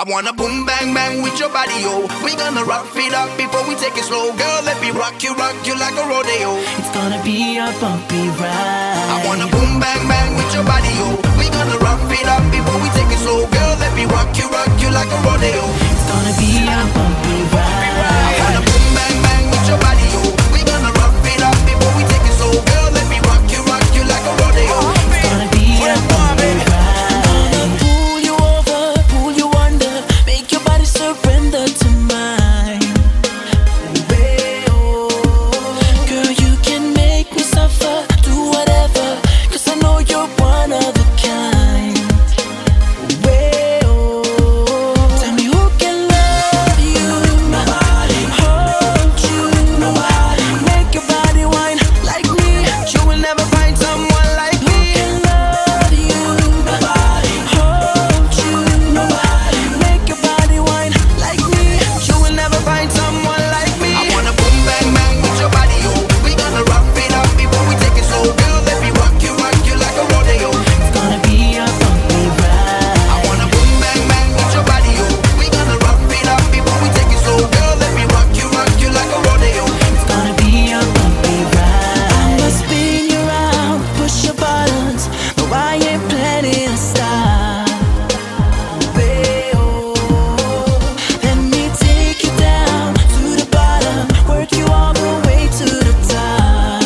I wanna boom bang bang with your body, yo. We gonna rock it up before we take it slow. Girl, let me rock you like a rodeo. It's gonna be a bumpy ride. I wanna boom bang bang with your body, yo. We gonna rock it up before we take it slow. Girl, let me rock you like a rodeo. It's gonna be a bumpy ride. I wanna boom bang bang with your body, yo. We gonna rock it up before we take it slow. Girl, let me rock you like a rodeo. It's gonna be a bumpy ride. Gonna pull you over, pull you under, make your body surrender to mine. Girl, you can make me suffer, do whatever, 'cause I know you're one of a kind. Tell me who can love you, nobody, hold you, nobody, make your body whine like me. You will never find someone like me. Who can love you, nobody, hold you, nobody, make your body whine like me. You will never find someone like me. I wanna boom bang bang with your body, yo. We gonna rock it up before we take it slow. Girl, let me rock you like a rodeo. It's gonna be a bumpy ride. I wanna boom bang bang with your body, yo. We gonna rock it up before we take it slow. Girl, let me rock you like a rodeo. It's gonna be a bumpy ride. I'ma spin you around, push your buttons. No, I ain't planning to stop. Let me take you down to the bottom, work you all the way to the top.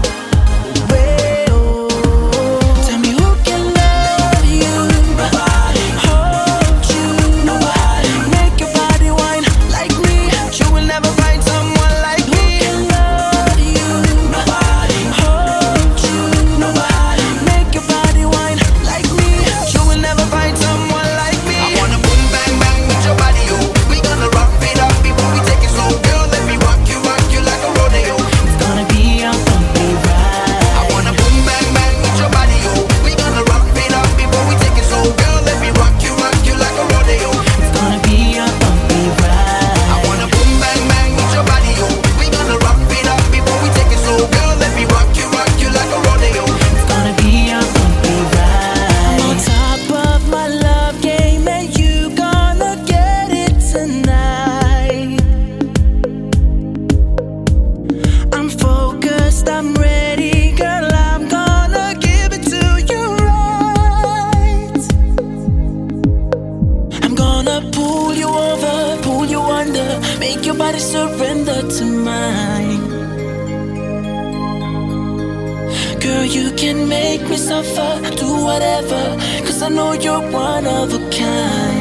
Tell me who can love you, nobody, hold you, nobody, make your body whine like me. You will never find someone like me. Can love you, nobody, hold you, nobody, make your body whine like me. You will never find someone like me. I wanna boom bang bang with your body, yo. We gonna rock it up before we take it slow. Girl, let me rock you like a rodeo. It's gonna be a bumpy ride. I wanna boom bang bang with your body, yo. We gonna rock it up before we take it slow. Girl, let me rock you like a rodeo. It's gonna be a bumpy ride. I wanna boom bang bang with your body, yo. We gonna rock it up before we take it slow. Girl, let me rock you like a rodeo. It's gonna be a bumpy ride. I'm on top of my love game, and you gonna get it tonight. I'm focused, I'm ready, girl. I'm gonna give it to you right. I'm gonna pull you over, pull you under, make your body surrender to mine. Girl, you can make me suffer, do whatever, 'cause I know you're one of a kind.